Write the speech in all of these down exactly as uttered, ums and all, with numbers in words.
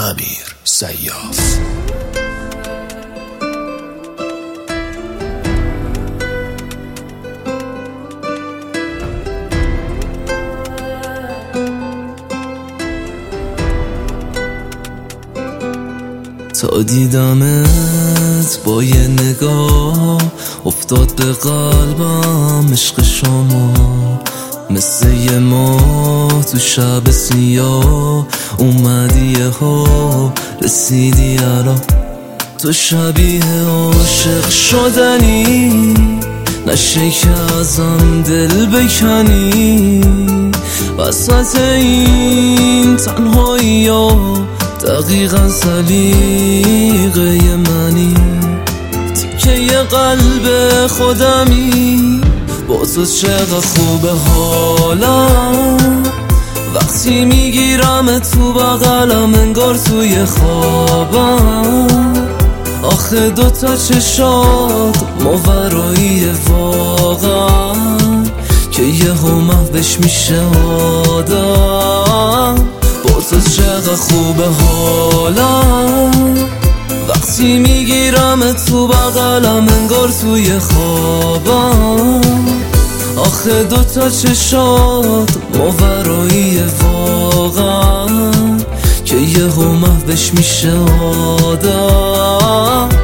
امیر سیاف. تا دیدمت با یه نگاه افتاد به قلبم عشق شما، مثل یه ماه تو شب سیاه اومدی ها رسیدی الان. تو شبیه عاشق شدنی، نشه که ازم دل بکنی وسط این تنهایی ها. دقیقا سلیقه منی، تیکه یه قلب خودمی. با تو چقدر خوبه حالم، وقتی میگیرم تو بغلم انگار توی خوابم. آخه دوتا چشات ماورایی واقعا که یه همه بش میشه آدم. با تو چقدر خوبه حالم، وقتی میگیرم تو بغلم انگار توی خوابم. آخه دوتا چشات ماورایی واقعا که یه همه بش میشه آدم.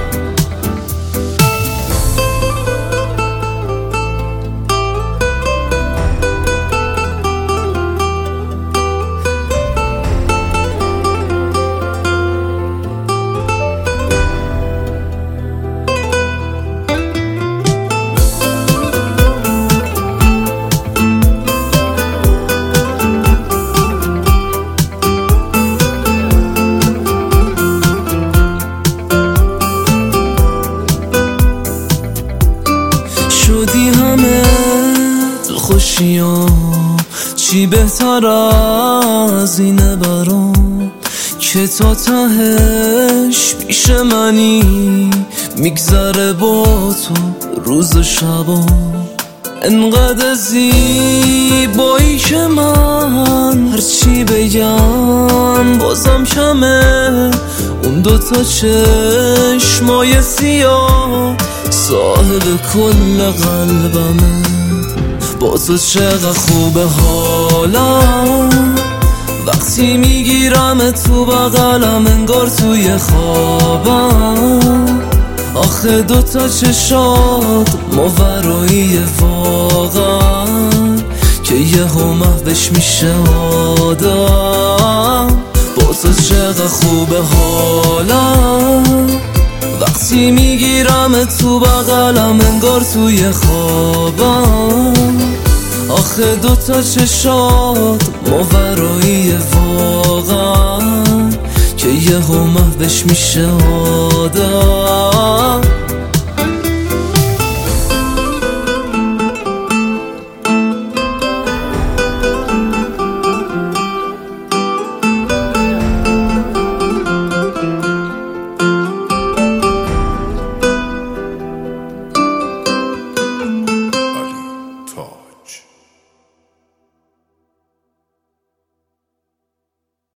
شدی همه دل خوشیام، چی بهتر از اینه برام که تا تهش پیش منی میگذره با تو روز و شبام. انقدر زیبایی که من هرچی بگم بازم کمه. اون دوتا چشمای سیاه صاحب کل قلبمه. با تو چقدر خوبه حالم، وقتی میگیرم تو بغلم انگار توی خوابم. آخه دوتا چشات ماورایی واقعا که یه همه بش میشه آدم. با تو چقدر خوبه حالم، وقتی میگیرم تو بغلم انگار توی خوابم. آخه دوتا چشات ماورایی واقعا که یه همه بش میشه آدم.